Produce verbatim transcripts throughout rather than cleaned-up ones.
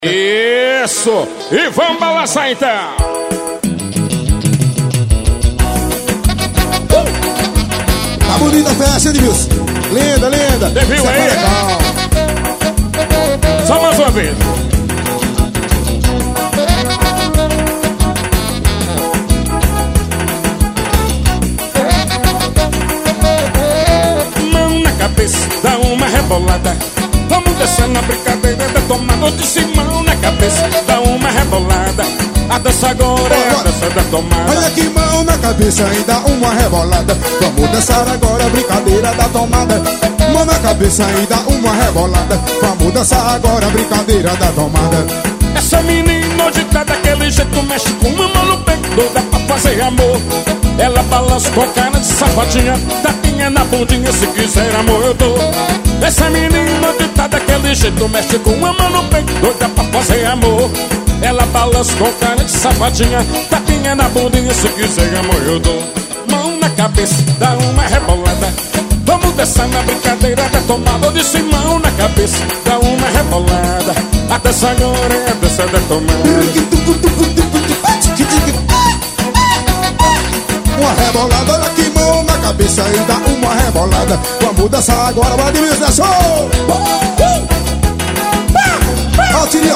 Isso! E vamos balançar então! Tá bonita a festa, hein, Edmilson? Linda, linda! Você viu aí? Só mais uma vez! Mão na cabeça, dá uma rebolada. Vamos descer na brincadeira da tomada. Eu disse mão na cabeça, dá uma rebolada. A dança agora é a dança da tomada. Olha que mão na cabeça e dá uma rebolada. Vamos dançar agora a brincadeira da tomada. Mão na cabeça e dá uma rebolada. Vamos dançar agora a brincadeira da tomada. Essa menina hoje tá daquele jeito, mexe com uma mão no peito, doida pra fazer amor. Ela balança com a cara de safadinha, tapinha na bundinha, se quiser amor eu dou. Essa menina hoje tá daquele jeito, mexe com uma mão no peito, doida pra fazer amor. Ela balança com cara de safadinha, tapinha na bundinha, se quiser amor eu dou. Mão na cabeça, dá uma rebolada. Vamos dançar na brincadeira da tomada. Eu disse mão na cabeça, dá uma rebolada. A dança agora é a dança da tomada. Uma rebolada, olha que mão na cabeça e dá uma rebolada. Vamos dançar agora, vai de mesa, show! Ó, tiri, ó.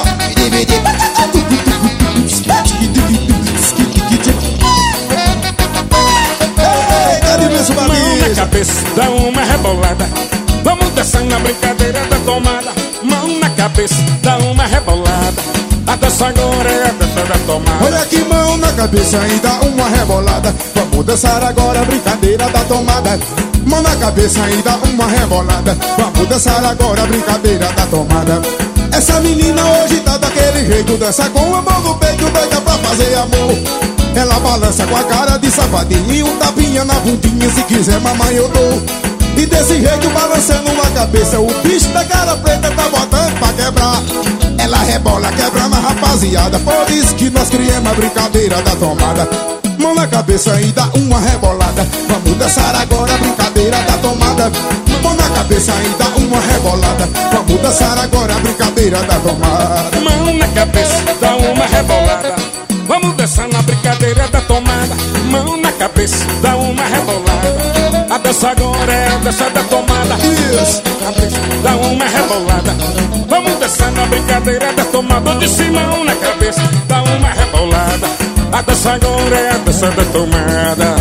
Mão na cabeça, dá uma rebolada. Vamos dançar na brincadeira da tomada. Mão na cabeça, dá uma rebolada. A dança agora é a dança da tomada. Olha que mão na cabeça e dá uma rebolada. Vamos dançar agora a brincadeira da tomada. Mão na cabeça e dá uma rebolada. Vamos dançar agora a brincadeira da tomada. Essa menina hoje tá daquele jeito, dança com a mão no peito, doida pra fazer amor. Ela balança com a cara de safadinha e um tapinha na bundinha, se quiser mamãe eu dou. E desse jeito balançando a cabeça, o bicho da cara preta tá botando pra quebrar. Ela rebola quebrando a rapaziada, por isso que nós criamos a brincadeira da tomada. Mão na cabeça e dá uma rebolada. Vamos dançar agora a brincadeira da tomada. Mão na cabeça e dá uma rebolada. Vamos dançar agora a brincadeira da tomada. Mão na cabeça, dá uma rebolada. Vamos dançar na brincadeira da tomada. Mão na cabeça, dá uma rebolada. A dança agora é a dança da tomada. Isso. Cabeça, dá uma rebolada. Vamos dançar na brincadeira da tomada. Eu disse mão na cabeça, dá uma rebolada. A dança agora é a dança da tomada.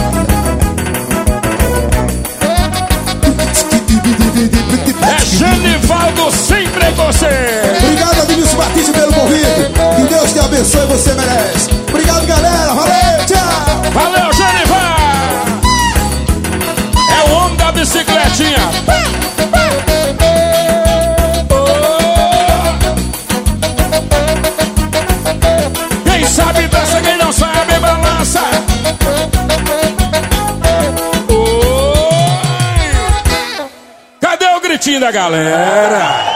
É Genivaldo sem preconceito. Obrigado, Edmilson Batista, pelo convite. Que Deus te abençoe, você merece. Obrigado, galera. Valeu, tchau. Valeu, Genivaldo. É o homem da bicicletinha. Quem sabe dança, quem não sabe balança. Oi. Cadê o gritinho da galera?